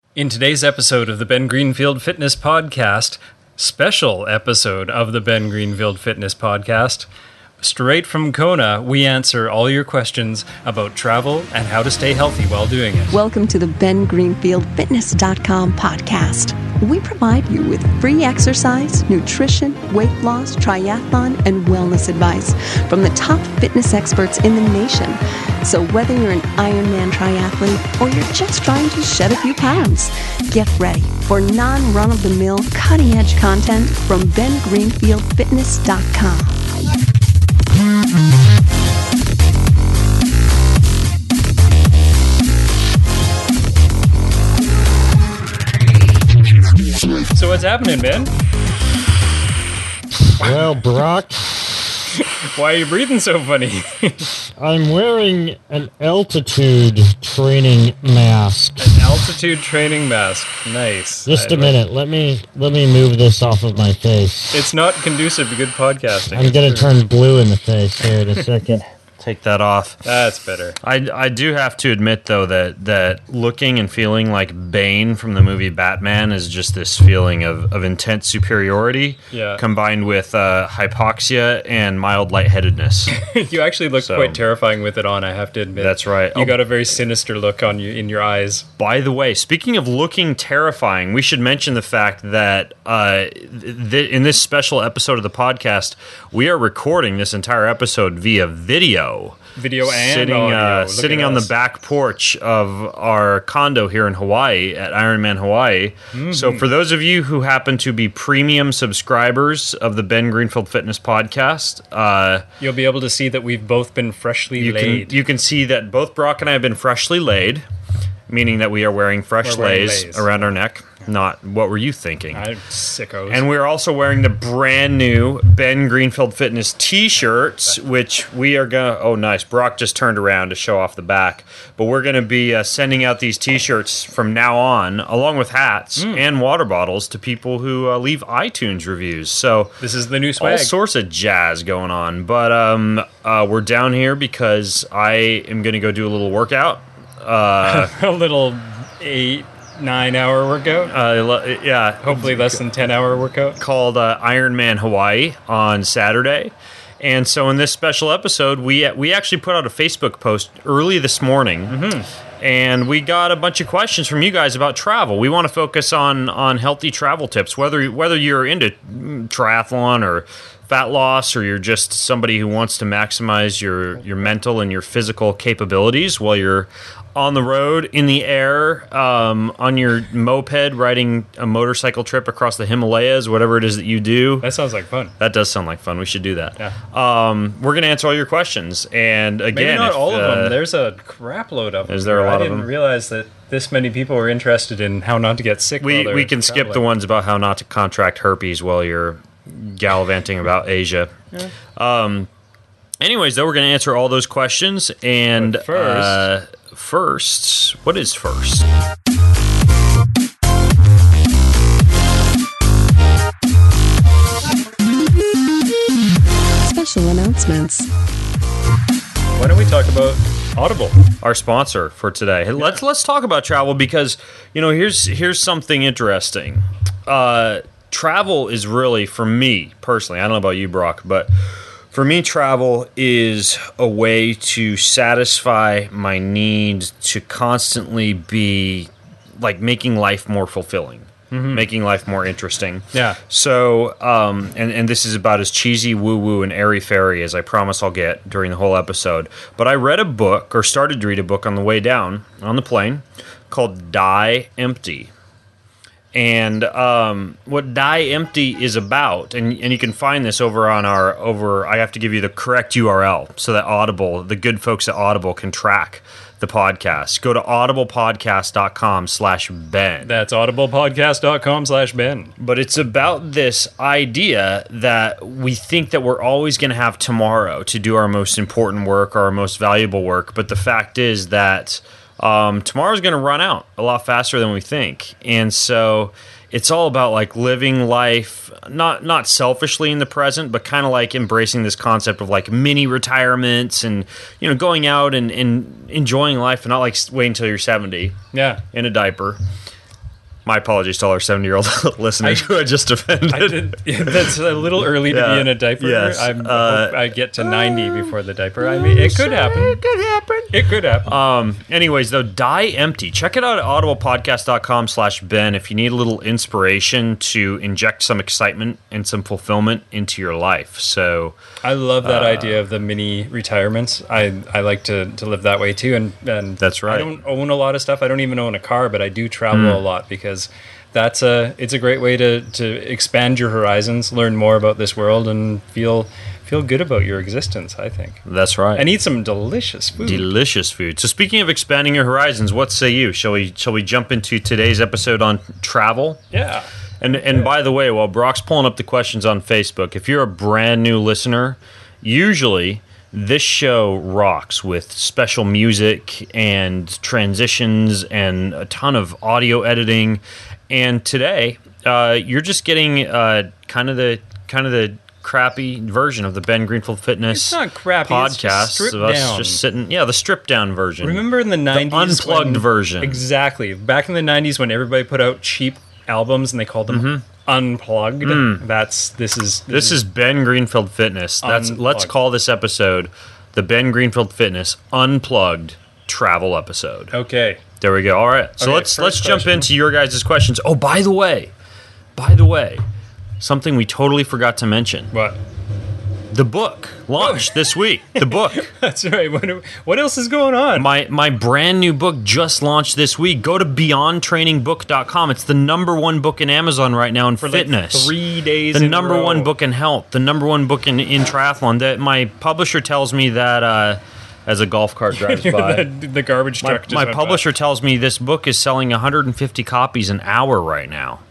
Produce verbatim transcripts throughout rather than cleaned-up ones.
In today's episode of the Ben Greenfield Fitness Podcast, special episode of the Ben Greenfield Fitness Podcast, straight from Kona, we answer all your questions about travel and how to stay healthy while doing it. Welcome to the Ben Greenfield Fitness dot com podcast. We provide you with free exercise, nutrition, weight loss, triathlon, and wellness advice from the top fitness experts in the nation. So whether you're an Ironman triathlete or you're just trying to shed a few pounds, get ready for non-run-of-the-mill, cutting-edge content from Ben Greenfield Fitness dot com. So what's happening, Ben? Well, Brock, Why are you breathing so funny? I'm wearing an altitude training mask. An altitude training mask. Nice. Just I a minute. Let me let me move this off of my face. It's not conducive to good podcasting. I'm gonna turn blue in the face here in a second. Take that off. That's better. I, I do have to admit, though, that, that looking and feeling like Bane from the movie Batman is just this feeling of, of intense superiority Yeah. combined with uh, hypoxia and mild lightheadedness. You actually look So- quite terrifying with it on, I have to admit. That's right. You Oh. got a very sinister look on you in your eyes. By the way, speaking of looking terrifying, we should mention the fact that uh, th- in this special episode of the podcast, we are recording this entire episode via video. Video and sitting audio. uh, Look sitting at on us. the back porch of our condo here in Hawaii at Ironman Hawaii. Mm-hmm. So for those of you who happen to be premium subscribers of the Ben Greenfield Fitness Podcast, uh, You'll be able to see that we've both been freshly you laid. can you can see that both Brock and I have been freshly laid, meaning that we are wearing fresh We're wearing lays lays. around our neck. Not what were you thinking? I'm sickos. And we're also wearing the brand new Ben Greenfield Fitness t-shirts, which we are going to... Oh, nice. Brock just turned around to show off the back. But we're going to be uh, sending out these t-shirts from now on, along with hats Mm. and water bottles to people who uh, leave iTunes reviews. So This is the new all swag. sorts of jazz going on. But um, uh, we're down here because I am going to go do a little workout. Uh, A little eight, nine hour workout. uh, lo- yeah. Hopefully less than ten hour workout. Called uh, Ironman Hawaii on Saturday. And so in this special episode, we we actually put out a Facebook post early this morning. Mm-hmm. And we got a bunch of questions from you guys about travel. We want to focus on on healthy travel tips, whether whether you're into mm, triathlon or fat loss, or you're just somebody who wants to maximize your, your mental and your physical capabilities while you're on the road, in the air, um, on your moped, riding a motorcycle trip across the Himalayas, whatever it is that you do. That sounds like fun. That does sound like fun. We should do that. Yeah. Um, we're going to answer all your questions. And again, Maybe not if, all of uh, them. There's a crap load of them. Is there a here. lot I of didn't them? realize that this many people were interested in how not to get sick. we, while they're we can skip the traveling. ones about how not to contract herpes while you're gallivanting about Asia. Um, anyways, though, we're going to answer all those questions. And But first- uh, first, what is first? Special announcements. Why don't we talk about Audible? Our sponsor for today. Hey, Let's let's talk about travel because you know here's here's something interesting. Uh, travel is really, for me personally, I don't know about you, Brock, but for me, travel is a way to satisfy my need to constantly be like making life more fulfilling. Making life more interesting. Yeah. So, um, and, and this is about as cheesy, woo-woo, and airy-fairy as I promise I'll get during the whole episode. But I read a book, or started to read a book on the way down on the plane, called Die Empty. And um, what Die Empty is about, and, and you can find this over on our, over, I have to give you the correct U R L so that Audible, the good folks at Audible can track the podcast. Go to audiblepodcast.com slash Ben. That's audiblepodcast.com slash Ben. But it's about this idea that we think that we're always going to have tomorrow to do our most important work or our most valuable work. But the fact is that um, tomorrow's going to run out a lot faster than we think. And so it's all about like living life, not not selfishly in the present, but kind of like embracing this concept of like mini retirements and, you know, going out and, and enjoying life and not like waiting until you're seventy Yeah. in a diaper. My apologies to all our seventy-year-old listeners I- who I just offended. I did, yeah, that's a little early to Yeah. be in a diaper. Yes. I'm, I Uh, hope I get to ninety before the diaper. I mean, it could happen. It could happen. It could happen. Um, anyways, though, Die Empty. Check it out at audiblepodcast.com slash Ben if you need a little inspiration to inject some excitement and some fulfillment into your life. So, I love that uh, idea of the mini retirements. I, I like to, to live that way too. And, and That's right. I don't own a lot of stuff. I don't even own a car, but I do travel a lot because that's a it's a great way to, to expand your horizons, learn more about this world, and feel feel good about your existence, I think. that's right. And eat some delicious food. Delicious food. So, speaking of expanding your horizons, what say you? Shall we shall we jump into today's episode on travel? yeah. And and by the way, while Brock's pulling up the questions on Facebook, if you're a brand new listener, usually this show rocks with special music and transitions and a ton of audio editing. And today, uh, you're just getting uh, kind of the kind of the crappy version of the Ben Greenfield Fitness It's not crappy, it's just podcast stripped of us down. just sitting. Yeah, the stripped down version. Remember in the nineties? unplugged when- version. Exactly. Back in the nineties when everybody put out cheap albums and they called them unplugged. That's this is Mm-hmm. This is Ben Greenfield Fitness. That's let's Unplugged. call this episode the Ben Greenfield Fitness Unplugged Travel episode. okay. There we go. All right. So Okay, let's first let's jump question. into your guys' questions. Oh, by the way, by the way, something we totally forgot to mention. What? The book launched this week. The book. That's right. What, what else is going on? My my brand new book just launched this week. Go to beyond training book dot com. It's the number one book in Amazon right now in For like fitness. three days. the in a number row. one book in health, the number one book in, in triathlon. That my publisher tells me that uh, as a golf cart drives by. the, the garbage my truck. just my went publisher tells me this book is selling one hundred fifty copies an hour right now.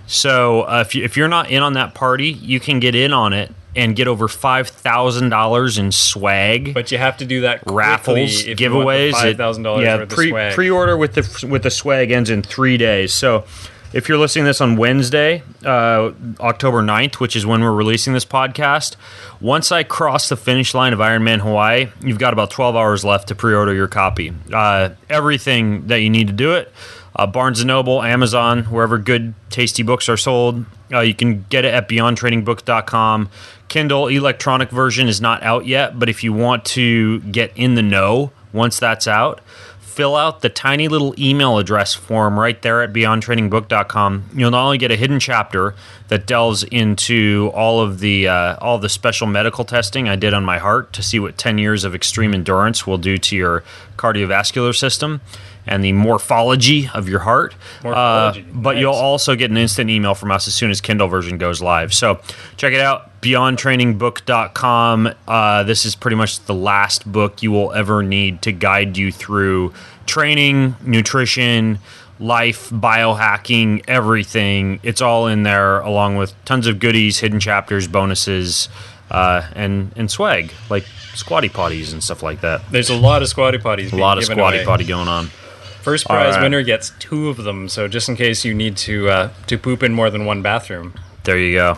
So uh, if, you, if you're not in on that party, you can get in on it and get over five thousand dollars in swag. by. But you have to do that quickly Raffles, if giveaways, Five thousand dollars yeah, worth pre, of swag. pre-order with the with the swag ends in three days. So, if you're listening to this on Wednesday, uh, October ninth, which is when we're releasing this podcast, once I cross the finish line of Ironman Hawaii, you've got about twelve hours left to pre-order your copy. Uh, everything that you need to do it. Uh, Barnes and Noble, Amazon, wherever good, tasty books are sold. Uh, you can get it at beyond training book dot com. Kindle electronic version is not out yet, but if you want to get in the know once that's out, fill out the tiny little email address form right there at beyond training book dot com. You'll not only get a hidden chapter that delves into all of the uh, all the special medical testing I did on my heart to see what ten years of extreme endurance will do to your cardiovascular system and the morphology of your heart. Morphology, Uh, but nice. you'll also get an instant email from us as soon as Kindle version goes live. So check it out, beyond training book dot com. Uh, this is pretty much the last book you will ever need to guide you through training, nutrition, life, biohacking, everything. It's all in there, along with tons of goodies, hidden chapters, bonuses, uh, and, and swag, like squatty potties and stuff like that. There's a lot of squatty potties. A lot of squatty potty going on. First prize All right. winner gets two of them. So just in case you need to uh, to poop in more than one bathroom. There you go.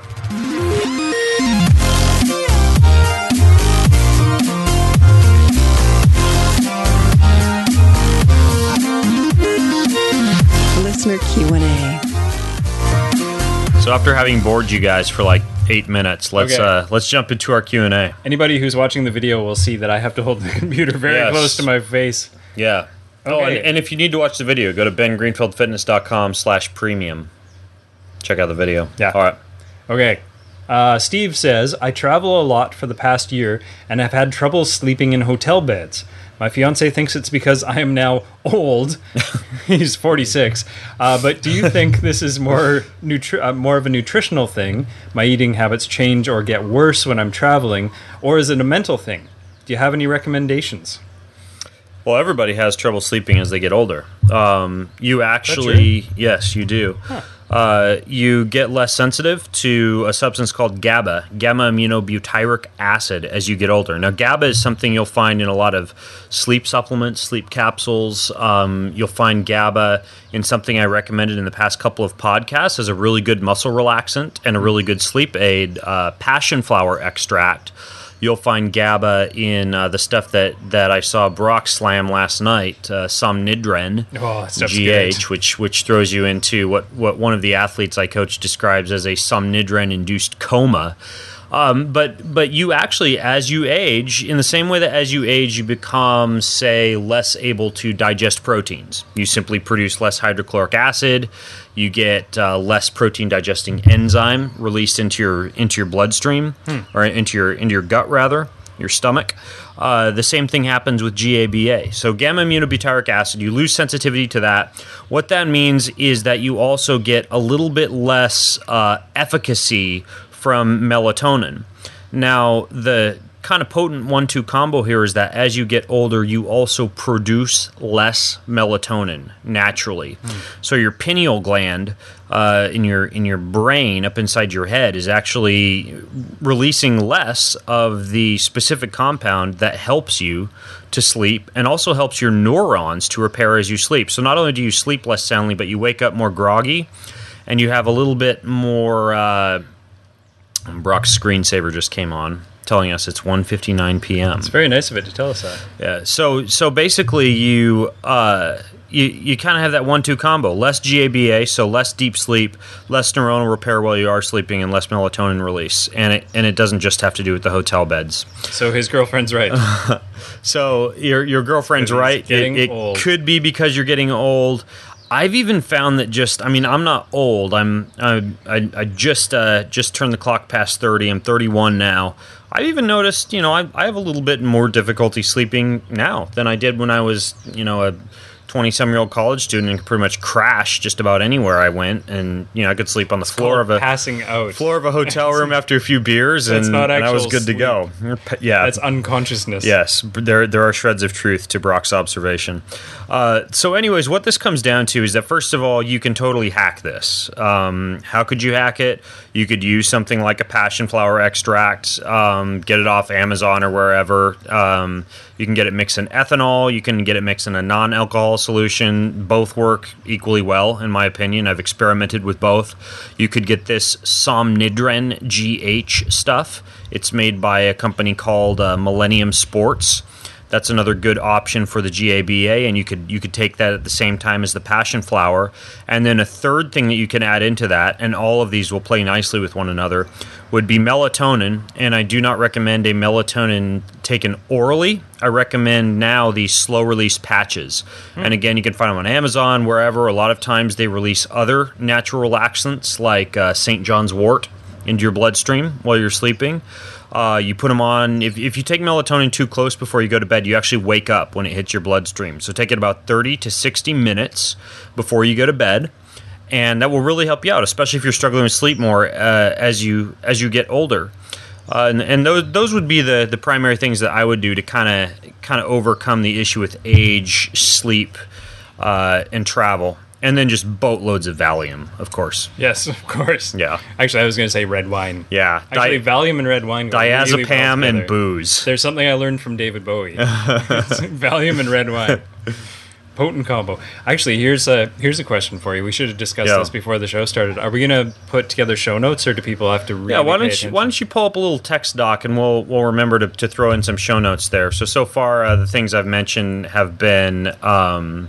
Listener Q and A. So after having bored you guys for like eight minutes, let's Okay. uh, let's jump into our Q and A. Anybody who's watching the video will see that I have to hold the computer very Yes. close to my face. Yeah. Oh, and, Okay. and if you need to watch the video, go to ben greenfield fitness dot com slash premium. Check out the video. Yeah. All right. Okay. Uh, Steve says, I travel a lot for the past year and have had trouble sleeping in hotel beds. My fiance thinks it's because I am now old. He's forty-six. Uh, but do you think this is more nutri- uh, more of a nutritional thing? My eating habits change or get worse when I'm traveling? Or is it a mental thing? Do you have any recommendations? Well, everybody has trouble sleeping as they get older. Um, you actually, yes, you do. Uh, you get less sensitive to a substance called GABA, gamma-aminobutyric acid, as you get older. Now, GABA is something you'll find in a lot of sleep supplements, sleep capsules. Um, you'll find GABA in something I recommended in the past couple of podcasts as a really good muscle relaxant and a really good sleep aid, uh, passion flower extract. you'll find GABA in uh, the stuff that, that I saw Brock slam last night, uh, Somnidren, Oh, that stuff's G H, good. which which throws you into what, what one of the athletes I coach describes as a Somnidren-induced coma. Um, but but you actually, as you age, in the same way that as you age, you become, say, less able to digest proteins. You simply produce less hydrochloric acid. You get uh, less protein digesting enzyme released into your into your bloodstream hmm. or into your into your gut rather, your stomach. Uh, the same thing happens with GABA. So gamma aminobutyric acid, you lose sensitivity to that. What that means is that you also get a little bit less uh, efficacy from melatonin. Now, the kind of potent one two combo here is that as you get older, you also produce less melatonin naturally. Mm. So your pineal gland uh, in your in your brain up inside your head is actually releasing less of the specific compound that helps you to sleep and also helps your neurons to repair as you sleep. So not only do you sleep less soundly, but you wake up more groggy and you have a little bit more... Uh, Brock's screensaver just came on, telling us it's one fifty-nine p.m. It's very nice of it to tell us that. Yeah. So so basically, you uh, you you kind of have that one two combo: less GABA, so less deep sleep, less neuronal repair while you are sleeping, and less melatonin release. And it and it doesn't just have to do with the hotel beds. So his girlfriend's right. So your your girlfriend's right. Getting It, it old. could be because you're getting old. I've even found that just, I mean, I'm not old. I'm, I, I, I just, uh, just turned the clock past thirty. I'm thirty-one now. I've even noticed, you know, I, I have a little bit more difficulty sleeping now than I did when I was, you know, a twenty-some-year-old college student and could pretty much crash just about anywhere I went. And, you know, I could sleep on the floor of a passing out. floor of a hotel room after a few beers, That's and, not and I was actual good to go. Yeah, That's unconsciousness. Yes, there there are shreds of truth to Brock's observation. Uh, so anyways, what this comes down to is that, first of all, you can totally hack this. Um, how could you hack it? You could use something like a passion flower extract, um, get it off Amazon or wherever. Um, you can get it mixed in ethanol. You can get it mixed in a non-alcohol solution. Both work equally well, in my opinion. I've experimented with both. You could get this Somnidren G H stuff. It's made by a company called uh, Millennium Sports. That's another good option for the GABA, and you could you could take that at the same time as the passion flower. And then a third thing that you can add into that, and all of these will play nicely with one another, would be melatonin. And I do not recommend a melatonin taken orally. I recommend now these slow-release patches. Mm. And again, you can find them on Amazon, wherever. A lot of times they release other natural relaxants like uh, Saint John's wort into your bloodstream while you're sleeping. Uh, you put them on, if, if you take melatonin too close before you go to bed, you actually wake up when it hits your bloodstream. So take it about thirty to sixty minutes before you go to bed, and that will really help you out, especially if you're struggling with sleep more uh, as you as you get older. Uh, and and those those would be the, the primary things that I would do to kind of kind of overcome the issue with age, sleep, uh, and travel. And then just boatloads of Valium, of course. Yes, of course. Yeah. Actually, I was going to say red wine. Yeah. Actually, Di- Valium and red wine go really well diazepam and together. booze. There's something I learned from David Bowie. Valium and red wine. Potent combo. Actually, here's a here's a question for you. We should have discussed Yeah. this before the show started. Are we going to put together show notes, or do people have to really Yeah, why pay don't you attention? why don't you pull up a little text doc, and we'll we'll remember to, to throw in some show notes there. So so far uh, the things I've mentioned have been um,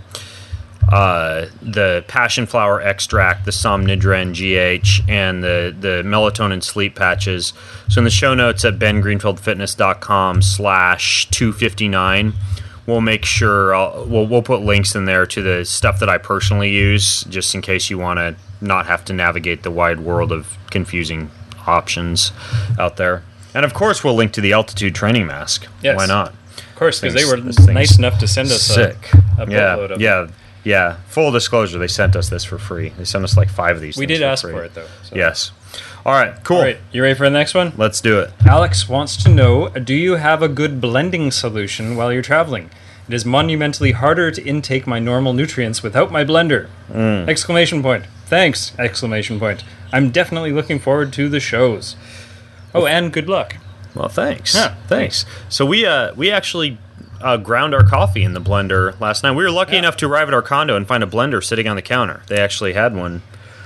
uh, the passion flower extract, the Somnidren G H, and the the melatonin sleep patches. So in the show notes at ben greenfield fitness dot com slash two fifty-nine, we'll make sure I'll, we'll we'll put links in there to the stuff that I personally use, just in case you want to not have to navigate the wide world of confusing options out there. And of course, we'll link to the altitude training mask. Yes. Why not? Of course, because they Things- were this thing's nice enough to send us Sick. a, a yeah, boatload of yeah, yeah. Full disclosure, they sent us this for free. They sent us like five of these. We things did for ask free. for it, though. So. Yes. All right. Cool. All right, you ready for the next one? Let's do it. Alex wants to know, do you have a good blending solution while you're traveling? It is monumentally harder to intake my normal nutrients without my blender. Mm. Exclamation point. Thanks! Exclamation point. I'm definitely looking forward to the shows. Oh, and good luck. Well, thanks. Yeah, thanks. So we uh we actually uh, ground our coffee in the blender last night. We were lucky Yeah. enough to arrive at our condo and find a blender sitting on the counter. They actually had one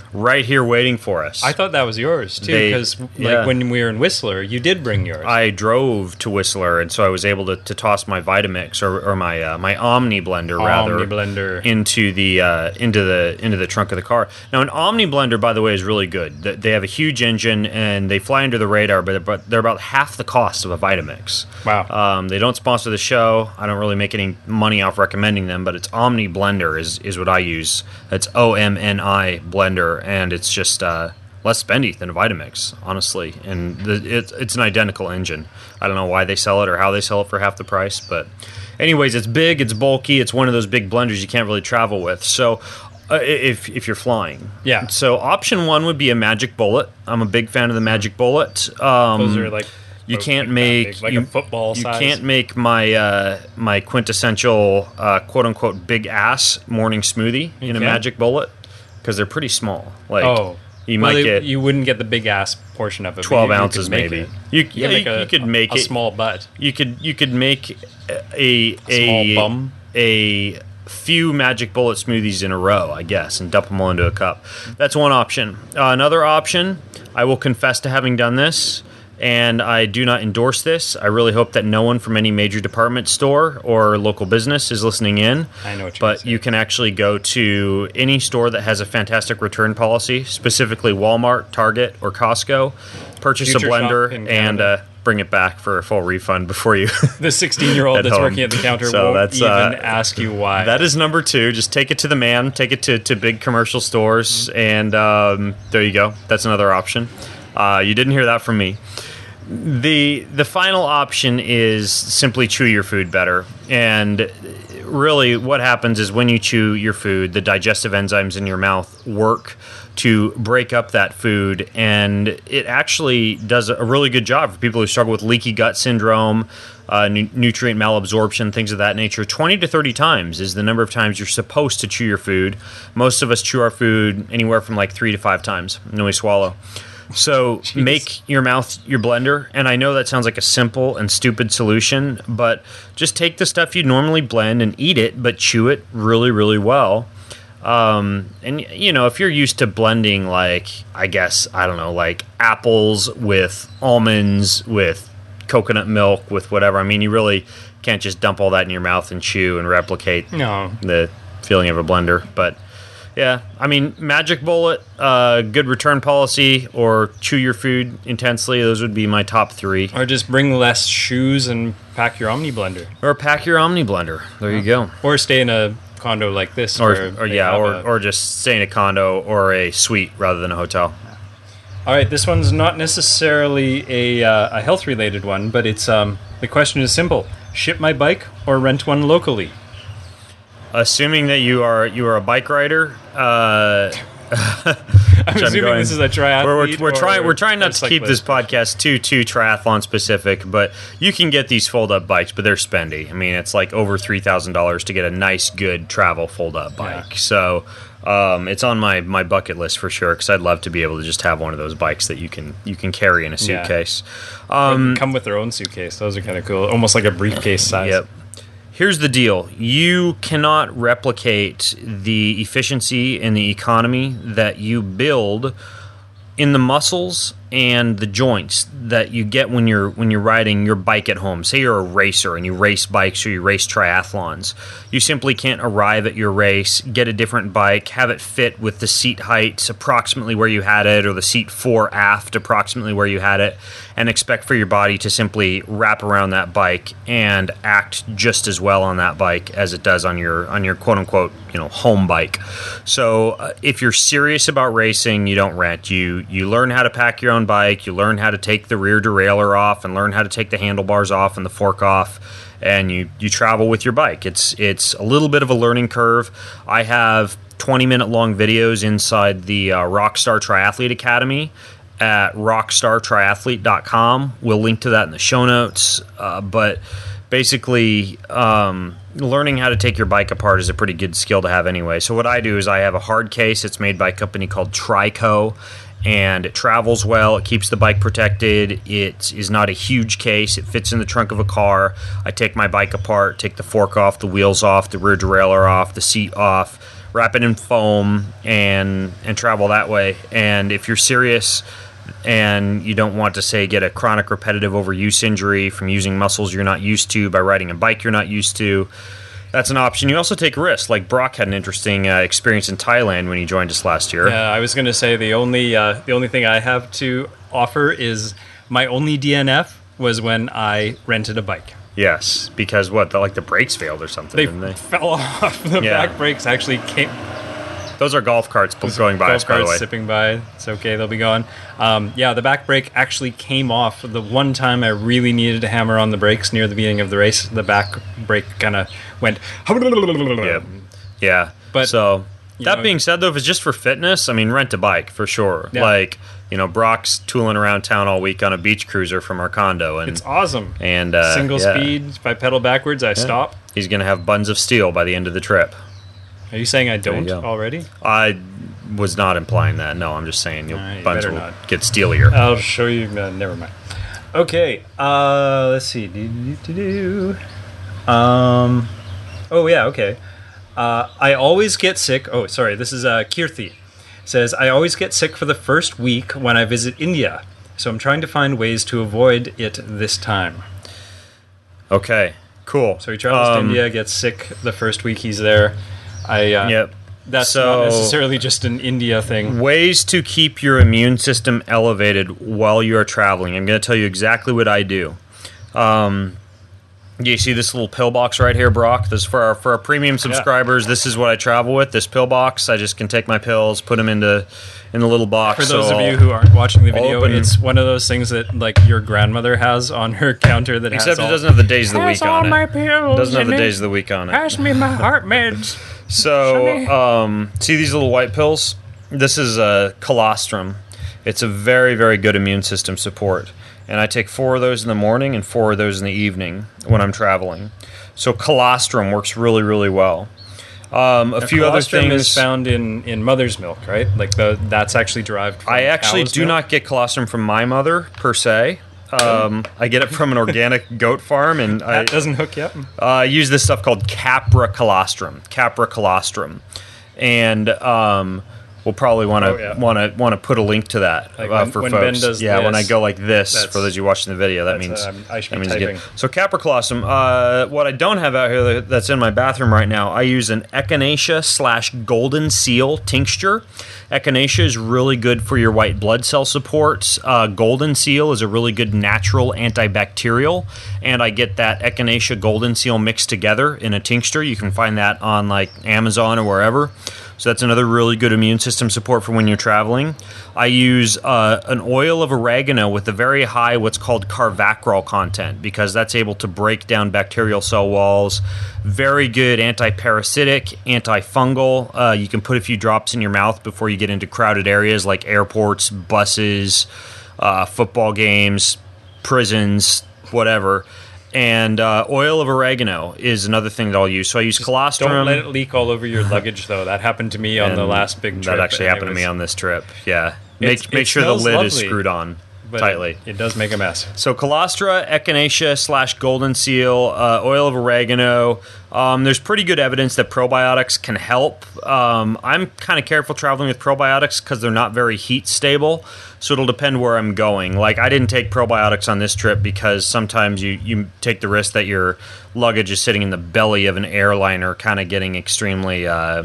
right here waiting for us. I thought that was yours too, They- because like yeah. when we were in Whistler, you did bring yours. I drove to Whistler, and so I was able to, to toss my Vitamix or, or my uh, my Omni blender rather Omni blender. into the uh, into the into the trunk of the car. Now, an Omni blender, by the way, is really good. Th- They have a huge engine and they fly under the radar, but they're, but they're about half the cost of a Vitamix. Wow. Um, they don't sponsor the show. I don't really make any money off recommending them, but it's Omni blender is is what I use. It's O M N I blender, and it's just uh, less spendy than a Vitamix, honestly. And the, it's it's an identical engine. I don't know why they sell it or how they sell it for half the price, but anyways, it's big, it's bulky, it's one of those big blenders you can't really travel with. So uh, if if you're flying, Yeah. So option one would be a Magic Bullet. I'm a big fan of the Magic Bullet. Um, Those are like you oh, can't like that make big, like you, a football you size. can't make my uh, my quintessential uh, quote unquote big ass morning smoothie in a can? Magic Bullet because they're pretty small. Like Oh, you well, might they- get you wouldn't get the big ass portion of it. but twelve you- you could ounces make maybe. it. You, You yeah, could make you, a, you could make a it. small butt. You could you could make a a Small bum. a few Magic Bullet smoothies in a row, I guess, and dump them all into a cup. That's one option. Uh, another option, I will confess to having done this, and I do not endorse this. I really hope that no one from any major department store or local business is listening in. I know what you're But gonna say. you can actually go to any store that has a fantastic return policy, specifically Walmart, Target, or Costco, purchase Future a Shop blender, in and Canada. uh, bring it back for a full refund before you... The sixteen-year-old At that's home. working at the counter So won't that's, even uh, ask you why. That is number two. Just take it to the man. Take it to, to big commercial stores, and um, there you go. That's another option. Uh, you didn't hear that from me. The the final option is simply chew your food better. And really what happens is when you chew your food, the digestive enzymes in your mouth work to break up that food, and it actually does a really good job for people who struggle with leaky gut syndrome, uh, nu- nutrient malabsorption, things of that nature. twenty to thirty times is the number of times you're supposed to chew your food. Most of us chew our food anywhere from like three to five times, and then we swallow. So make your mouth your blender, and I know that sounds like a simple and stupid solution, but just take the stuff you normally blend and eat it, but chew it really, really well. Um, and you know, if you're used to blending, like, I guess, I don't know, like apples with almonds, with coconut milk, with whatever, I mean, you really can't just dump all that in your mouth and chew and replicate No. the feeling of a blender. But yeah, I mean, Magic Bullet, uh, good return policy, or chew your food intensely. Those would be my top three. Or just bring less shoes and pack your Omni blender. Or pack your Omni blender. There you go. Or stay in a condo like this. Or, where or they yeah, have or, a- or just stay in a condo or a suite rather than a hotel. All right, this one's not necessarily a, uh, a health-related one, but it's um, the question is simple: ship my bike or rent one locally? Assuming that you are you are a bike rider, uh, I'm assuming going- this is a triathlete. we're, we're, we're or trying we're trying not a to keep this cyclist. podcast too too triathlon specific, but you can get these fold up bikes, but they're spendy. I mean, it's like over three thousand dollars to get a nice, good travel fold up bike. Yeah. So um, it's on my, my bucket list for sure, because I'd love to be able to just have one of those bikes that you can you can carry in a Yeah. suitcase. Or come with their own suitcase. Those are kind of cool, almost like a briefcase size. Yep. Here's the deal. You cannot replicate the efficiency and the economy that you build in the muscles and the joints that you get when you're when you're riding your bike at home. Say you're a racer and you race bikes or you race triathlons. You simply can't arrive at your race, get a different bike, have it fit with the seat height approximately where you had it, or the seat fore aft approximately where you had it, and expect for your body to simply wrap around that bike and act just as well on that bike as it does on your on your quote unquote, you know, home bike. So uh, if you're serious about racing, you don't rent. You you learn how to pack your own bike, you learn how to take the rear derailleur off and learn how to take the handlebars off and the fork off, and you you travel with your bike. It's it's a little bit of a learning curve. I have twenty minute long videos inside the uh, Rockstar Triathlete Academy at rockstar triathlete dot com. We'll link to that in the show notes. Uh, but basically, um, learning how to take your bike apart is a pretty good skill to have anyway. So what I do is I have a hard case. It's made by a company called Trico, and it travels well. It keeps the bike protected. It is not a huge case. It fits in the trunk of a car. I take my bike apart, take the fork off, the wheels off, the rear derailleur off, the seat off, wrap it in foam, and and travel that way. And if you're serious and you don't want to, say, get a chronic repetitive overuse injury from using muscles you're not used to by riding a bike you're not used to, that's an option. You also take risks. Like Brock had an interesting uh, experience in Thailand when he joined us last year. Yeah, I was going to say the only uh, the only thing I have to offer is my only D N F was when I rented a bike. Yes, because what? The, like the brakes failed or something, They, didn't they? fell off. The Yeah. back brakes actually came. Those are golf carts going by us, Golf by the carts way. zipping by. It's okay. They'll be gone. Um, yeah, the back brake actually came off. The one time I really needed to hammer on the brakes near the beginning of the race, the back brake kind of went. Yeah. Yeah. But, so you that know- being said, though, if it's just for fitness, I mean, rent a bike for sure. Yeah. Like, you know, Brock's tooling around town all week on a beach cruiser from our condo, and It's awesome. and uh, Single yeah. speed. If I pedal backwards, I stop. He's gonna have buns of steel by the end of the trip. Are you saying I you don't go. already? I was not implying that. No, I'm just saying your Nah, you buns better will not. get steelier. I'll show you. Uh, never mind. Okay. Uh, let's see. Do, do, do, do. Um. Oh yeah. Okay. Uh, I always get sick. Oh, sorry. This is uh, Kirthi. Says I always get sick for the first week when I visit India, so I'm trying to find ways to avoid it this time. Okay, cool. So he travels to Um, India, gets sick the first week he's there. I. Uh, Yep. That's So- not necessarily just an India thing. Ways to keep your immune system elevated while you are traveling. I'm going to tell you exactly what I do. Um, you see this little pill box right here, Brock? This is for our for our premium subscribers. This is what I travel with. This pill box. I just can take my pills, put them into in the little box. For those So of I'll- you who aren't watching the video, open- it's one of those things that like your grandmother has on her counter that except has it all, doesn't have the days of the has week all on my it. pills Doesn't have in the it. days of the week on it. Pass me my heart meds. So, um, see these little white pills? This is uh, colostrum. It's a very, very good immune system support. And I take four of those in the morning and four of those in the evening when I'm traveling. So colostrum works really, really well. Um, a Now, few other colostrum things. is found in, in mother's milk, right? Like the that's actually derived from I actually cow's do milk? not get colostrum from my mother, per se. Um, I get it from an organic goat farm, and I That doesn't hook you up. uh, use this stuff called Capra colostrum. Capra colostrum, and um, we'll probably want to Oh, yeah. want to want to put a link to that Like uh, when- for when folks. Ben does yeah, when I this, go like this, that's- for those of you watching the video, that that's, means um, I should that be means again. typing. So Capra colostrum. Uh, what I don't have out here that's in my bathroom right now, I use an Echinacea slash Golden Seal tincture. Echinacea is really good for your white blood cell support. Uh, Golden Seal is a really good natural antibacterial, and I get that Echinacea Golden Seal mixed together in a tincture. You can find that on like Amazon or wherever. So that's another really good immune system support for when you're traveling. I use uh, an oil of oregano with a very high what's called carvacrol content because that's able to break down bacterial cell walls. Very good anti-parasitic, antifungal. Uh, you can put a few drops in your mouth before you get into crowded areas like airports, buses, uh, football games, prisons, whatever. And uh, oil of oregano is another thing that I'll use. So I use colostrum. Don't let it leak all over your luggage, though. That happened to me on the and last big trip. That actually and it happened to was- me on this trip. Yeah. It's- Make make it sure the smells lid is lovely, screwed on but tightly. It, it does make a mess. So colostra, echinacea slash golden seal, uh, oil of oregano. Um, there's pretty good evidence that probiotics can help. Um, I'm kind of careful traveling with probiotics because they're not very heat stable. So it'll depend where I'm going. Like I didn't take probiotics on this trip because sometimes you, you take the risk that your luggage is sitting in the belly of an airliner kind of getting extremely uh,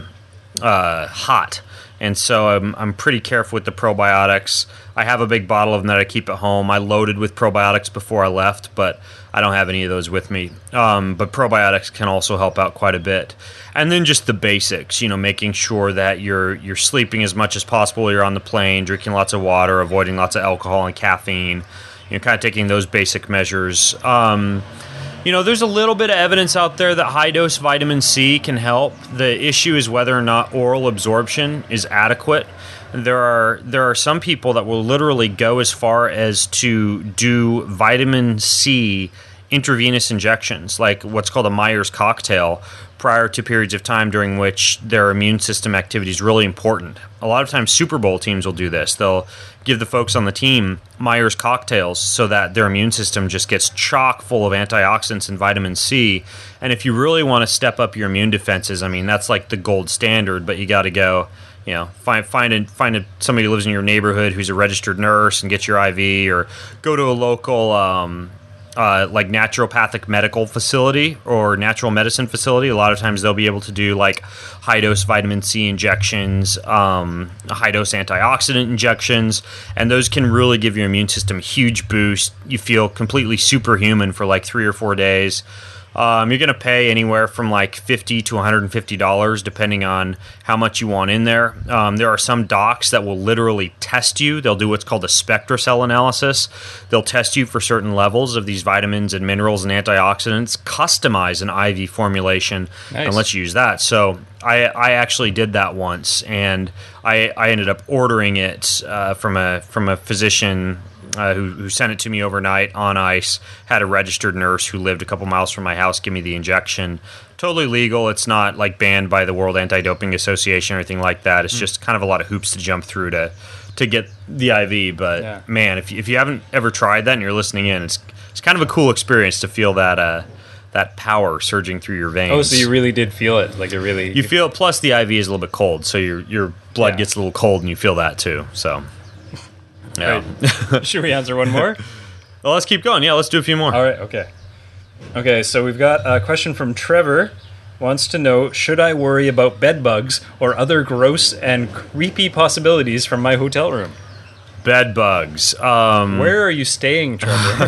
uh, hot. And so I'm, I'm pretty careful with the probiotics. I have a big bottle of them that I keep at home. I loaded with probiotics before I left, but I don't have any of those with me. Um, but probiotics can also help out quite a bit. And then just the basics, you know, making sure that you're you're sleeping as much as possible while you're on the plane, drinking lots of water, avoiding lots of alcohol and caffeine, you know, kind of taking those basic measures. Um, You know, there's a little bit of evidence out there that high-dose vitamin C can help. The issue is whether or not oral absorption is adequate. There are there are some people that will literally go as far as to do vitamin C intravenous injections, like what's called a Myers cocktail, prior to periods of time during which their immune system activity is really important. A lot of times Super Bowl teams will do this. They'll give the folks on the team Myers cocktails so that their immune system just gets chock full of antioxidants and vitamin C. And if you really want to step up your immune defenses, I mean, that's like the gold standard, but you got to go, you know, find find a, find a, somebody who lives in your neighborhood who's a registered nurse and get your I V, or go to a local um, Uh, like naturopathic medical facility or natural medicine facility. A lot of times they'll be able to do like high dose vitamin C injections, um, high dose antioxidant injections, and those can really give your immune system a huge boost. You feel completely superhuman for like three or four days. Um, you're going to pay anywhere from like fifty to one hundred fifty dollars depending on how much you want in there. Um, there are some docs that will literally test you. They'll do what's called a SpectraCell analysis. They'll test you for certain levels of these vitamins and minerals and antioxidants, customize an I V formulation, Nice. and let you use that. So I, I actually did that once, and I, I ended up ordering it uh, from a from a physician Uh, who, who sent it to me overnight on ice, had a registered nurse who lived a couple miles from my house give me the injection. Totally legal. It's not like banned by the World Anti-Doping Association or anything like that. It's mm. just kind of a lot of hoops to jump through to to get the I V. But yeah. man, if you, if you haven't ever tried that and you're listening in, it's it's kind of a cool experience to feel that uh, that power surging through your veins. Oh, so you really did feel it? Like it really... You feel it, plus the I V is a little bit cold, so your your blood Yeah. gets a little cold and you feel that too. So... Yeah. Right. Should we answer one more? Well, let's keep going. Yeah, let's do a few more. All right, okay. Okay, so we've got a question from Trevor. Wants to know, should I worry about bed bugs or other gross and creepy possibilities from my hotel room? Bed bugs. Um, Where are you staying, Trevor?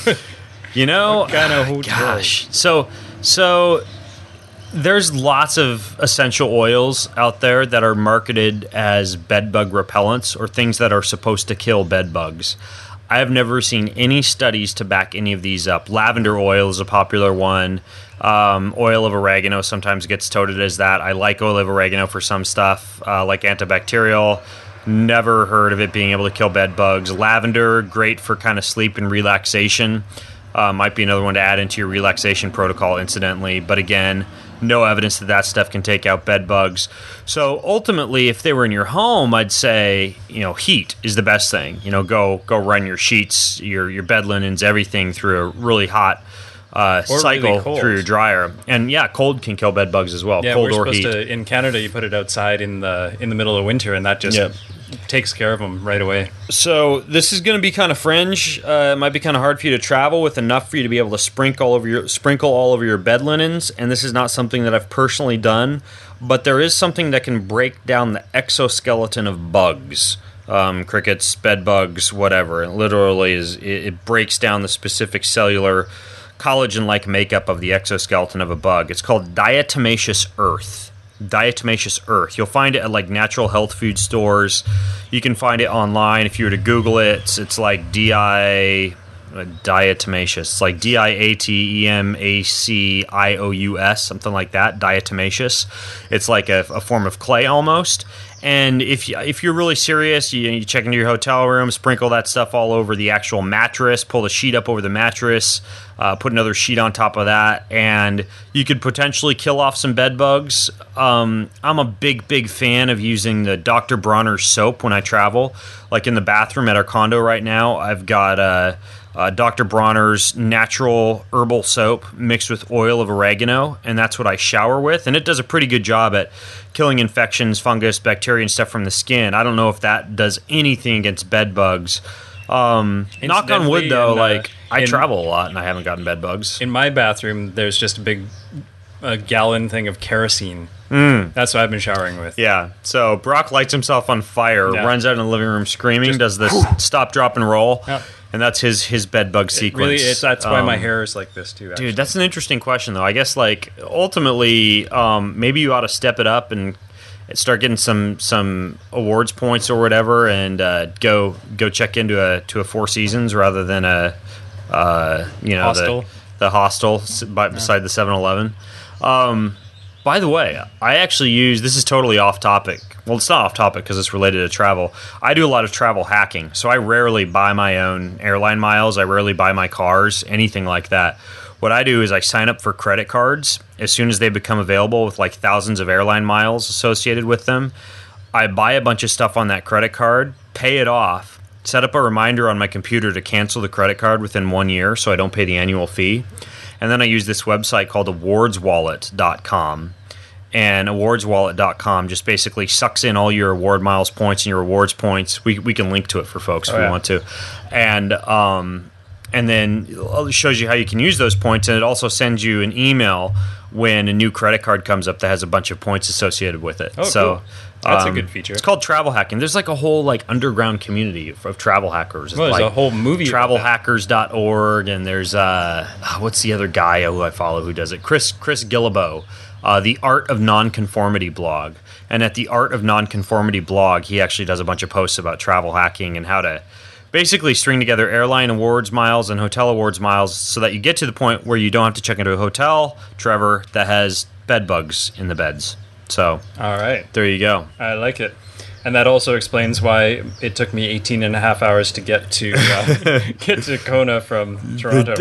you know, What kind of hotel? gosh. So, so there's lots of essential oils out there that are marketed as bed bug repellents or things that are supposed to kill bed bugs. I have never seen any studies to back any of these up. Lavender oil is a popular one. Um, oil of oregano sometimes gets touted as that. I like oil of oregano for some stuff, uh, like antibacterial. Never heard of it being able to kill bed bugs. Lavender, great for kind of sleep and relaxation. Uh, might be another one to add into your relaxation protocol, incidentally. But again, no evidence that that stuff can take out bed bugs. So ultimately, if they were in your home, I'd say, you know, heat is the best thing. You know, go go run your sheets, your your bed linens, everything through a really hot uh, Or cycle really cold. through your dryer. And yeah, cold can kill bed bugs as well. Yeah, cold we're or supposed heat. to, in Canada, you put it outside in the in the middle of winter, and that just Yep. takes care of them right away. So this is going to be kind of fringe. Uh, it might be kind of hard for you to travel with enough for you to be able to sprinkle all over your sprinkle all over your bed linens. And this is not something that I've personally done, but there is something that can break down the exoskeleton of bugs, um, crickets, bed bugs, whatever. It literally is. It, it breaks down the specific cellular collagen-like makeup of the exoskeleton of a bug. It's called diatomaceous earth. Diatomaceous earth. You'll find it at like natural health food stores. You can find it online if you were to Google it. It's, it's like D I uh, diatomaceous. It's like D I A T E M A C I O U S, something like that. Diatomaceous. It's like a, a form of clay almost. And if you, if you're really serious, you, you check into your hotel room, sprinkle that stuff all over the actual mattress, pull the sheet up over the mattress, uh, put another sheet on top of that, and you could potentially kill off some bed bugs. Um, I'm a big, big fan of using the Doctor Bronner's soap when I travel. Like in the bathroom at our condo right now, I've got uh, uh, Doctor Bronner's natural herbal soap mixed with oil of oregano, and that's what I shower with. And it does a pretty good job at killing infections, fungus, bacteria, and stuff from the skin. I don't know if that does anything against bed bugs. Um, knock on wood, though, in, uh, like I in- travel a lot and I haven't gotten bed bugs. In my bathroom, there's just a big a gallon thing of kerosene. Mm. That's what I've been showering with. Yeah, so Brock lights himself on fire, Yeah. runs out in the living room screaming, Just- does this stop, drop, and roll, Yeah. and that's his his bed bug It sequence. really, it's, that's why my Um, hair is like this too. Actually. Dude, that's an interesting question, though. I guess, like, ultimately, um, maybe you ought to step it up and start getting some some awards points or whatever, and uh, go go check into a to a Four Seasons rather than a uh, you know Hostel. the the hostel s- by, beside the seven eleven. Um, by the way, I actually use this is totally off topic. Well, it's not off topic because it's related to travel. I do a lot of travel hacking, so I rarely buy my own airline miles. I rarely buy my cars, anything like that. What I do is I sign up for credit cards as soon as they become available with like thousands of airline miles associated with them. I buy a bunch of stuff on that credit card, pay it off, set up a reminder on my computer to cancel the credit card within one year so I don't pay the annual fee. And then I use this website called awards wallet dot com. And awards wallet dot com just basically sucks in all your award miles points and your rewards points. We we can link to it for folks if oh, we yeah. want to. And um, and then it shows you how you can use those points. And it also sends you an email when a new credit card comes up that has a bunch of points associated with it. Oh, so cool. That's um, a good feature. It's called travel hacking. There's like a whole like underground community of, of travel hackers. Well, there's like a whole movie about travel that. hackers dot org, and there's uh, what's the other guy who I follow who does it? Chris Chris Gillibo, uh, the Art of Nonconformity blog. And at the Art of Nonconformity blog, he actually does a bunch of posts about travel hacking and how to basically string together airline awards miles and hotel awards miles so that you get to the point where you don't have to check into a hotel, Trevor, that has bed bugs in the beds. So All right. there you go. I like it. And that also explains why it took me eighteen and a half hours to get to uh, get to Kona from Toronto.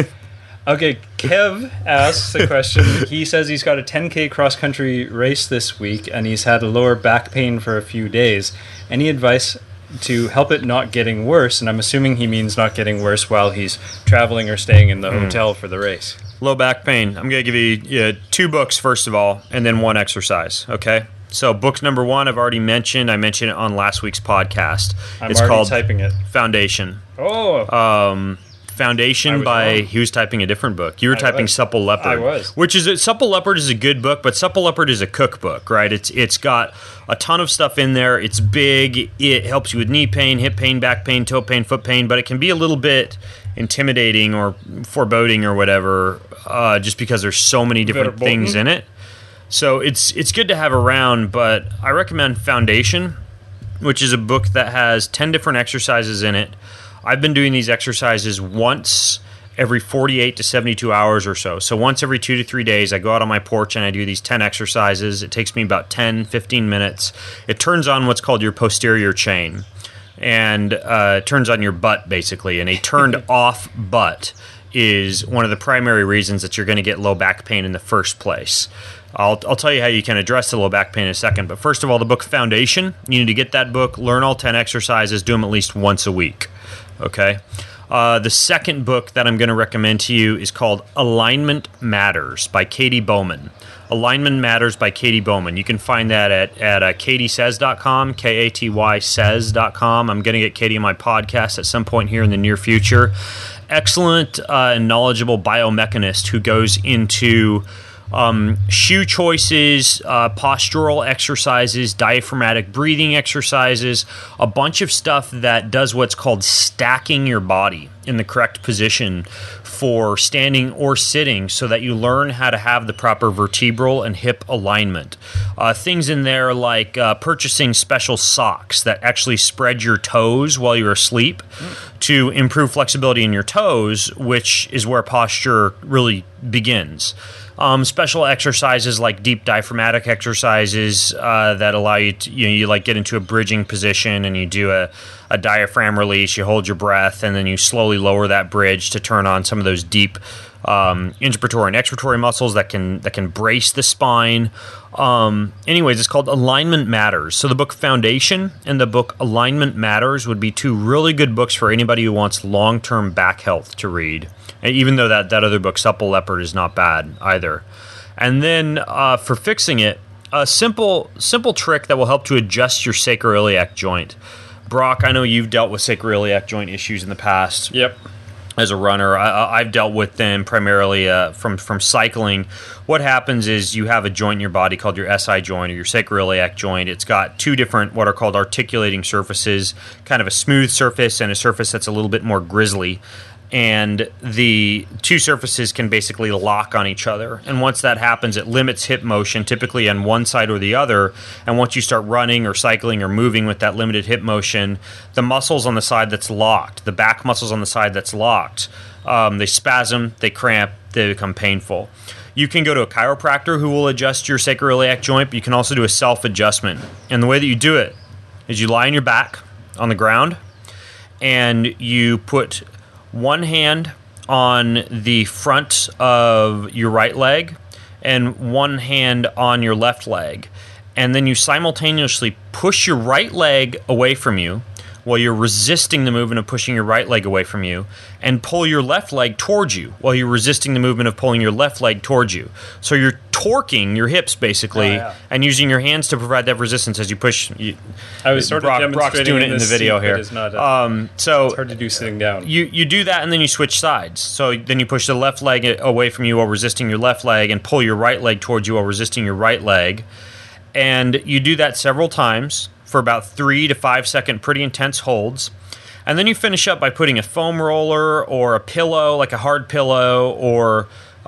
Okay, Kev asks a question. He says he's got a ten K cross-country race this week, and he's had lower back pain for a few days. Any advice to help it not getting worse? And I'm assuming he means not getting worse while he's traveling or staying in the mm. hotel for the race. Low back pain. I'm going to give you yeah, two books, first of all, and then one exercise, okay? So book number one, I've already mentioned. I mentioned it on last week's podcast. I'm it's already called typing it. Foundation. Oh. Um, Foundation by, wrong. he was typing a different book. You were I typing was. Supple Leopard. I was. Which is, a, Supple Leopard is a good book, but Supple Leopard is a cookbook, right? It's It's got a ton of stuff in there. It's big. It helps you with knee pain, hip pain, back pain, toe pain, foot pain, but it can be a little bit intimidating or foreboding or whatever, uh, just because there's so many different things in it. So it's it's good to have around, but I recommend Foundation, which is a book that has ten different exercises in it. I've been doing these exercises once every forty-eight to seventy-two hours or so. So once every two to three days, I go out on my porch and I do these ten exercises. It takes me about ten, fifteen minutes. It turns on what's called your posterior chain, and uh, it turns on your butt, basically. And a turned off butt is one of the primary reasons that you're going to get low back pain in the first place. I'll, I'll tell you how you can address the low back pain in a second. But first of all, the book Foundation, you need to get that book, learn all ten exercises, do them at least once a week. Okay? Uh, the second book that I'm going to recommend to you is called Alignment Matters by Katie Bowman. Alignment Matters by Katie Bowman. You can find that at, at uh, katie says dot com, K A T Y says dot com. I'm going to get Katie on my podcast at some point here in the near future. Excellent uh, and knowledgeable biomechanist who goes into Um, shoe choices, uh, postural exercises, diaphragmatic breathing exercises, a bunch of stuff that does what's called stacking your body in the correct position for standing or sitting so that you learn how to have the proper vertebral and hip alignment. Uh, things in there like uh, purchasing special socks that actually spread your toes while you're asleep mm. to improve flexibility in your toes, which is where posture really begins. Um, special exercises like deep diaphragmatic exercises uh, that allow you to, you know, you like get into a bridging position and you do a, a diaphragm release, you hold your breath, and then you slowly lower that bridge to turn on some of those deep um, inspiratory and expiratory muscles that can that can brace the spine. Um, anyways, it's called Alignment Matters. So the book Foundation and the book Alignment Matters would be two really good books for anybody who wants long-term back health to read. And even though that, that other book, Supple Leopard, is not bad either. And then uh, for fixing it, a simple simple trick that will help to adjust your sacroiliac joint. Brock, I know you've dealt with sacroiliac joint issues in the past. Yep. As a runner, I, I've dealt with them primarily uh, from, from cycling. What happens is you have a joint in your body called your S I joint or your sacroiliac joint. It's got two different what are called articulating surfaces, kind of a smooth surface and a surface that's a little bit more grizzly. And the two surfaces can basically lock on each other. And once that happens, it limits hip motion, typically on one side or the other. And once you start running or cycling or moving with that limited hip motion, the muscles on the side that's locked, the back muscles on the side that's locked, um, they spasm, they cramp, they become painful. You can go to a chiropractor who will adjust your sacroiliac joint, but you can also do a self-adjustment. And the way that you do it is you lie on your back on the ground, and you put one hand on the front of your right leg and one hand on your left leg. And then you simultaneously push your right leg away from you while you're resisting the movement of pushing your right leg away from you, and pull your left leg towards you while you're resisting the movement of pulling your left leg towards you. So you're torquing your hips, basically, oh, yeah. and using your hands to provide that resistance as you push. You, I was sort Brock, of demonstrating Brock's doing in it in the video seat, here. It's, not a, um, so it's hard to do sitting down. You, you do that, and then you switch sides. So then you push the left leg away from you while resisting your left leg, and pull your right leg towards you while resisting your right leg. And you do that several times for about three to five second pretty intense holds. And then you finish up by putting a foam roller or a pillow, like a hard pillow, or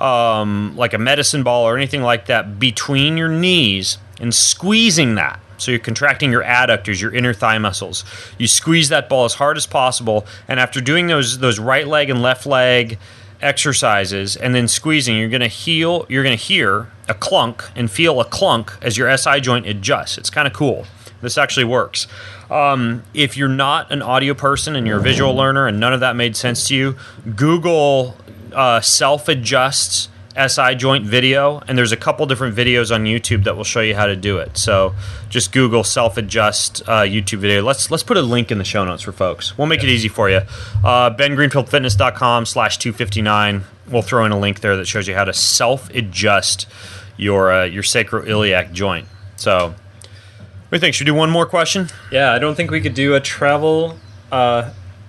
um, like a medicine ball or anything like that between your knees and squeezing that. So you're contracting your adductors, your inner thigh muscles. You squeeze that ball as hard as possible. And after doing those those right leg and left leg exercises and then squeezing, you're gonna heal. You're gonna hear a clunk and feel a clunk as your S I joint adjusts. It's kind of cool. This actually works. Um, if you're not an audio person and you're a visual learner and none of that made sense to you, Google uh, self-adjusts S I joint video, and there's a couple different videos on YouTube that will show you how to do it. So just Google self-adjust uh, YouTube video. Let's let's put a link in the show notes for folks. We'll make yes. it easy for you. Uh, ben greenfield fitness dot com slash two fifty-nine. We'll throw in a link there that shows you how to self-adjust your uh, your sacroiliac joint. So what do you think? Should we do one more question? Yeah, I don't think we could do a travel uh,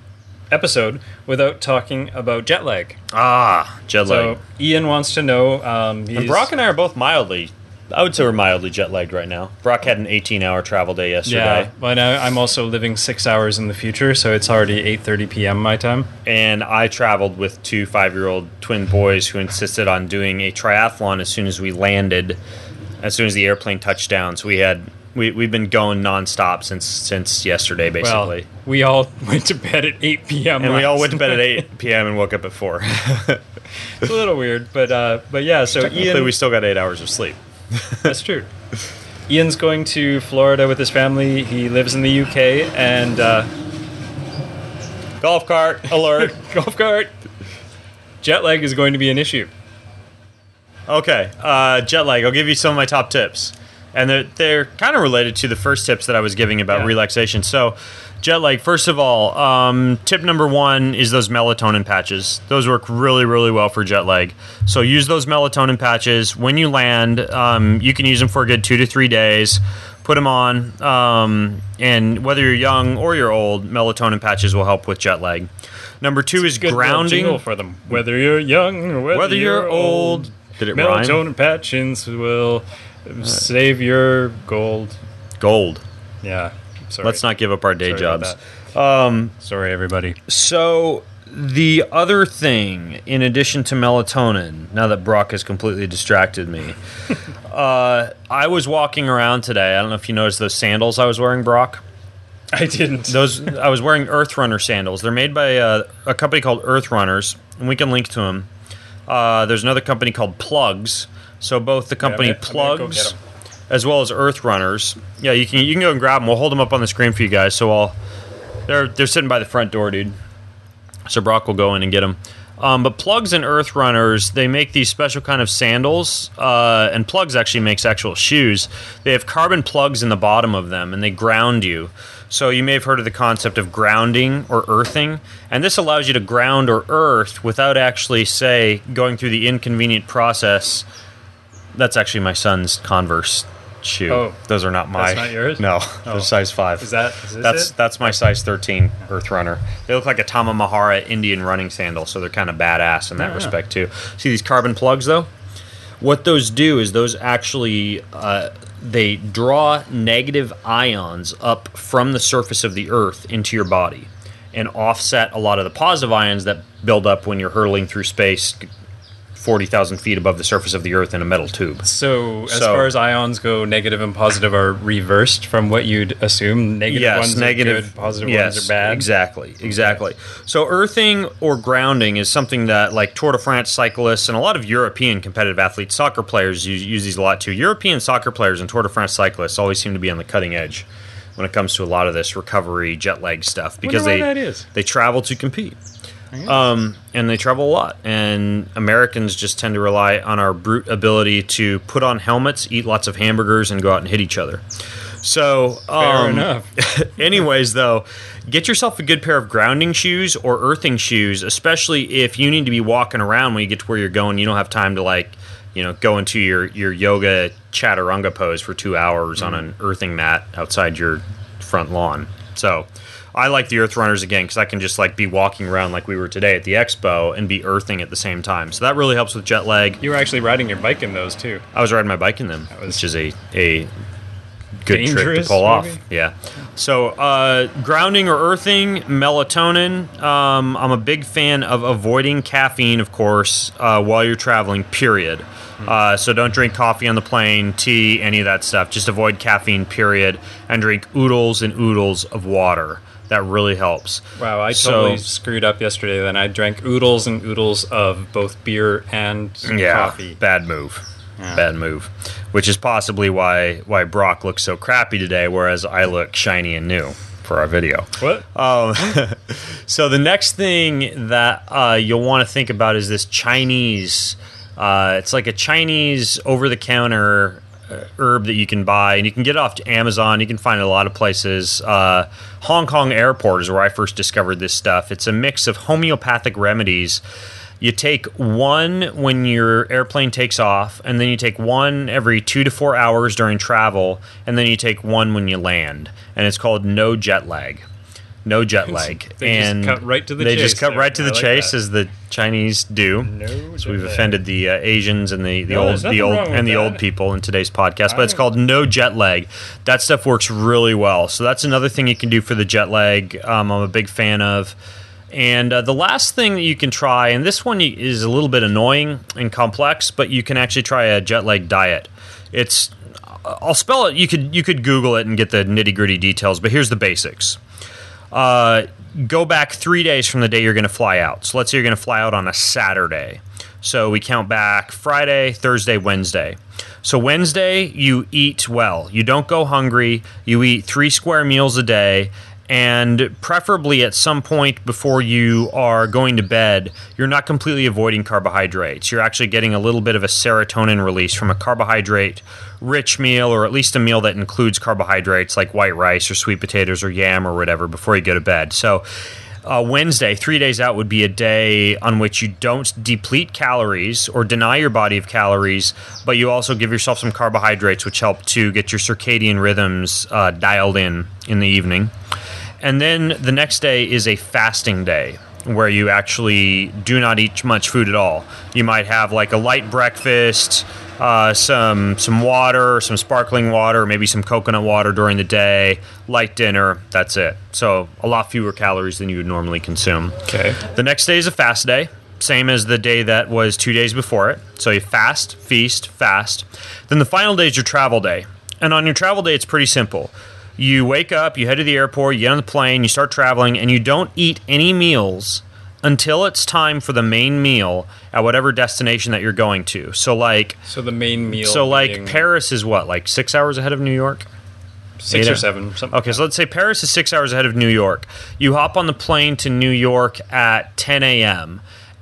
episode without talking about jet lag. Ah, jet lag. So Ian wants to know. Um, he's and Brock and I are both mildly, I would say we're mildly jet lagged right now. Brock had an eighteen hour travel day yesterday. Yeah, but I'm also living six hours in the future, so it's already eight thirty p.m. my time. And I traveled with two five-year-old twin boys who insisted on doing a triathlon as soon as we landed, as soon as the airplane touched down. So we had... We, we've been going nonstop since since yesterday, basically. Well, we all went to bed at eight p.m. And we all went to bed at eight p.m. and woke up at four. It's a little weird, but uh, but yeah, so Ian... we still got eight hours of sleep. That's true. Ian's going to Florida with his family. He lives in the U K, and... Uh, golf cart alert. Golf cart. Jet lag is going to be an issue. Okay, uh, jet lag. I'll give you some of my top tips. And they're, they're kind of related to the first tips that I was giving about yeah. relaxation. So, jet lag, first of all, um, tip number one is those melatonin patches. Those work really, really well for jet lag. So, use those melatonin patches. When you land, um, you can use them for a good two to three days. Put them on. Um, and whether you're young or you're old, melatonin patches will help with jet lag. Number two it's is a good grounding. For them. Whether you're young or whether, whether you're, you're old. old. Did it melatonin rhyme? patches will... Save your gold. Gold. Yeah. Sorry. Let's not give up our day Sorry jobs. Um, Sorry, everybody. So, the other thing, in addition to melatonin, now that Brock has completely distracted me, uh, I was walking around today. I don't know if you noticed those sandals I was wearing, Brock. I didn't. Those I was wearing Earth Runner sandals. They're made by uh, a company called Earth Runners, and we can link to them. Uh, there's another company called Plugs. So both the company yeah, Plugs as well as Earth Runners. Yeah, you can you can go and grab them. We'll hold them up on the screen for you guys. So I'll they're they're sitting by the front door, dude. So Brock will go in and get them. Um, but Plugs and Earth Runners, they make these special kind of sandals, uh, and Plugs actually makes actual shoes. They have carbon plugs in the bottom of them, and they ground you. So you may have heard of the concept of grounding or earthing, and this allows you to ground or earth without actually, say, going through the inconvenient process. That's actually my son's Converse shoe. Oh, those are not my. That's not yours? No, oh. they're size five. Is that? Is this that's it? that's my size thirteen Earth Runner. They look like a Tamamahara Indian running sandal, so they're kind of badass in that yeah. respect too. See these carbon plugs though? What those do is those actually uh, they draw negative ions up from the surface of the Earth into your body, and offset a lot of the positive ions that build up when you're hurtling through space forty thousand feet above the surface of the Earth in a metal tube. So, as so, far as ions go, negative and positive are reversed from what you'd assume. Negative yes, ones negative, are good, positive yes, ones are bad. Exactly, exactly. So, earthing or grounding is something that, like Tour de France cyclists and a lot of European competitive athletes, soccer players use, use these a lot too. European soccer players and Tour de France cyclists always seem to be on the cutting edge when it comes to a lot of this recovery, jet lag stuff because they that is. they travel to compete. Um, and they travel a lot. And Americans just tend to rely on our brute ability to put on helmets, eat lots of hamburgers, and go out and hit each other. So, Fair um, enough. anyways, though, get yourself a good pair of grounding shoes or earthing shoes, especially if you need to be walking around when you get to where you're going. You don't have time to, like, you know, go into your, your yoga chaturanga pose for two hours mm. on an earthing mat outside your front lawn. So I like the Earth Runners again because I can just like be walking around like we were today at the expo and be earthing at the same time. So that really helps with jet lag. You were actually riding your bike in those too. I was riding my bike in them, which is a a good trick to dangerous, pull maybe? off. Yeah. So uh, grounding or earthing, melatonin. Um, I'm a big fan of avoiding caffeine, of course, uh, while you're traveling. Period. Uh, so don't drink coffee on the plane, tea, any of that stuff. Just avoid caffeine, period, and drink oodles and oodles of water. That really helps. Wow, I So- totally screwed up yesterday. Then I drank oodles and oodles of both beer and Yeah, coffee. bad move. Yeah. Bad move. Which is possibly why why Brock looks so crappy today, whereas I look shiny and new for our video. What? Um, so the next thing that uh, you'll want to think about is this Chinese. Uh, it's like a Chinese over-the-counter uh, herb that you can buy, and you can get it off Amazon. You can find it a lot of places. Uh, Hong Kong Airport is where I first discovered this stuff. It's a mix of homeopathic remedies. You take one when your airplane takes off, and then you take one every two to four hours during travel, and then you take one when you land. And it's called No Jet Lag. No jet lag. They just and cut right to the they chase just cut there. right to I the like chase, that. as the Chinese do. No so jet we've lag. offended the uh, Asians and the, the No, old there's the nothing old wrong with and the that. old people in today's podcast. But it's I- called No Jet Lag. That stuff works really well. So that's another thing you can do for the jet lag. Um, I'm a big fan of. And uh, the last thing that you can try, and this one is a little bit annoying and complex, but you can actually try a jet lag diet. It's I'll spell it. You could you could Google it and get the nitty gritty details. But here's the basics. Uh, go back three days from the day you're going to fly out. So let's say you're going to fly out on a Saturday. So we count back Friday, Thursday, Wednesday. So Wednesday, you eat well. You don't go hungry. You eat three square meals a day. And preferably at some point before you are going to bed, you're not completely avoiding carbohydrates. You're actually getting a little bit of a serotonin release from a carbohydrate-rich meal, or at least a meal that includes carbohydrates like white rice or sweet potatoes or yam or whatever before you go to bed. So uh, Wednesday, three days out, would be a day on which you don't deplete calories or deny your body of calories, but you also give yourself some carbohydrates, which help to get your circadian rhythms uh, dialed in in the evening. And then the next day is a fasting day where you actually do not eat much food at all. You might have like a light breakfast, uh, some some water, some sparkling water, maybe some coconut water during the day, light dinner, that's it. So a lot fewer calories than you would normally consume. Okay. The next day is a fast day, same as the day that was two days before it. So you fast, feast, fast. Then the final day is your travel day. And on your travel day, it's pretty simple. You wake up, you head to the airport, you get on the plane, you start traveling, and you don't eat any meals until it's time for the main meal at whatever destination that you're going to. So like, So the main meal. so like being Paris is what, like six hours ahead of New York? six eight or hours. seven. Something Okay, so let's say Paris is six hours ahead of New York. You hop on the plane to New York at ten a.m.,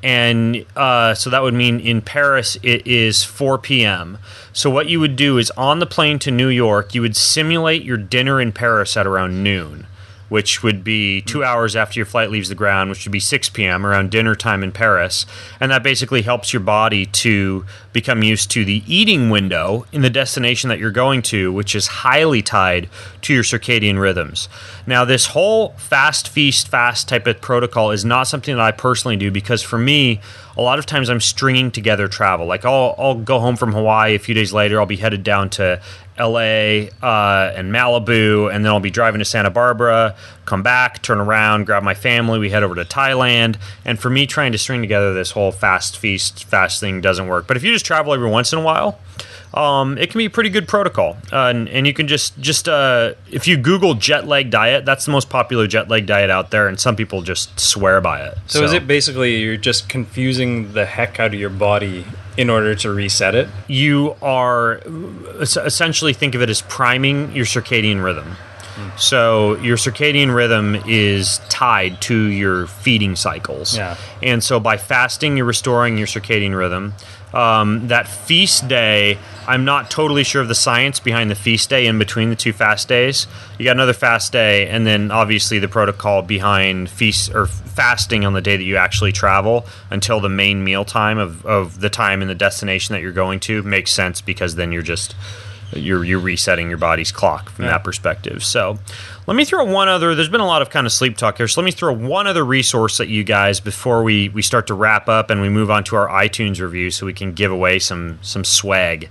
and uh, so that would mean in Paris it is four p.m. So what you would do is on the plane to New York, you would simulate your dinner in Paris at around noon, which would be two hours after your flight leaves the ground, which would be six p.m., around dinner time in Paris. And that basically helps your body to become used to the eating window in the destination that you're going to, which is highly tied to your circadian rhythms. Now, this whole fast, feast, fast type of protocol is not something that I personally do, because for me, a lot of times I'm stringing together travel. Like I'll, I'll go home from Hawaii a few days later, I'll be headed down to L A uh, and Malibu, and then I'll be driving to Santa Barbara, come back, turn around, grab my family, we head over to Thailand. And for me, trying to string together this whole fast, feast, fast thing doesn't work. But if you just travel every once in a while, um, it can be a pretty good protocol. Uh, and, and you can just, just uh, if you Google jet lag diet, that's the most popular jet lag diet out there, and some people just swear by it. So, is it basically you're just confusing the heck out of your body in order to reset it? You are es- essentially, think of it as priming your circadian rhythm. So your circadian rhythm is tied to your feeding cycles. Yeah. And so by fasting, you're restoring your circadian rhythm. Um, that feast day, I'm not totally sure of the science behind the feast day in between the two fast days. You got another fast day, and then obviously the protocol behind feast or fasting on the day that you actually travel until the main meal time of, of the time and the destination that you're going to makes sense, because then you're just you're you're resetting your body's clock from Yeah. that perspective. So let me throw one other, there's been a lot of kind of sleep talk here, so let me throw one other resource at you guys before we, we start to wrap up and we move on to our iTunes review so we can give away some some swag.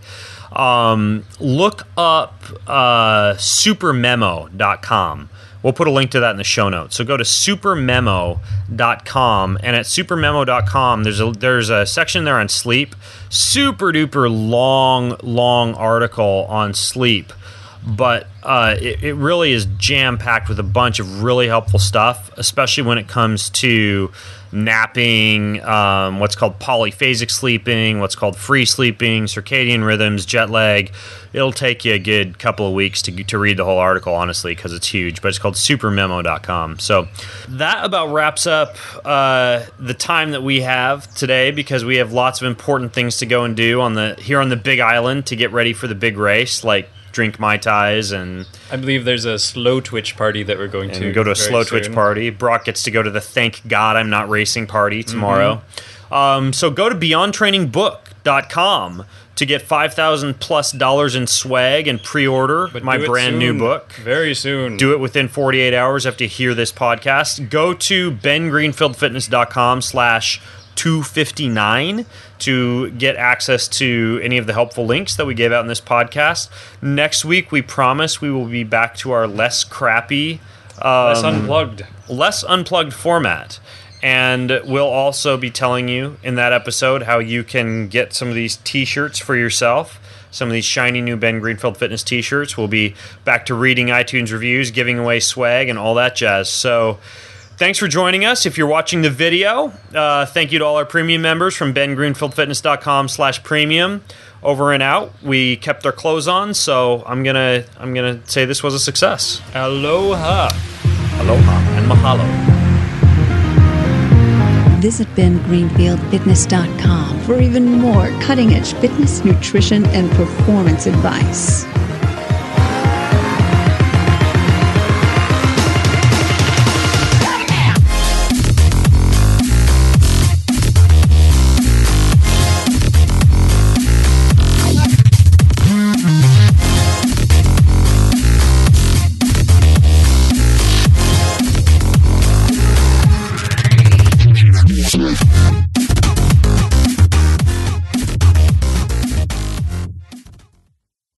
Um, look up uh, super memo dot com. We'll put a link to that in the show notes. So go to super memo dot com, and at super memo dot com, there's a there's a section there on sleep. Super duper long, long article on sleep. But uh, it, it really is jam-packed with a bunch of really helpful stuff, especially when it comes to napping, um, what's called polyphasic sleeping, what's called free sleeping, circadian rhythms, jet lag. It'll take you a good couple of weeks to to read the whole article, honestly, because it's huge. But it's called super memo dot com. So that about wraps up uh, the time that we have today, because we have lots of important things to go and do on the here on the Big Island to get ready for the big race, like drink Mai Tais and I believe there's a slow twitch party that we're going and to go to a very slow soon. twitch party. Brock gets to go to the Thank God I'm Not Racing party tomorrow. Mm-hmm. Um, so go to beyond training book dot com to get five thousand plus dollars in swag and pre-order But my do it brand new soon. book. Very soon. Do it within forty-eight hours after you hear this podcast. Go to ben greenfield fitness dot com slash two fifty-nine to get access to any of the helpful links that we gave out in this podcast. Next week, we promise we will be back to our less crappy, um, Less unplugged. less unplugged format. And we'll also be telling you in that episode how you can get some of these t-shirts for yourself. Some of these shiny new Ben Greenfield Fitness t-shirts. We'll be back to reading iTunes reviews, giving away swag, and all that jazz. So thanks for joining us. If you're watching the video, uh, thank you to all our premium members from ben greenfield fitness dot com slash premium. Over and out. We kept our clothes on, so I'm gonna I'm gonna say this was a success. Aloha. Aloha and mahalo. Visit ben greenfield fitness dot com for even more cutting-edge fitness, nutrition, and performance advice.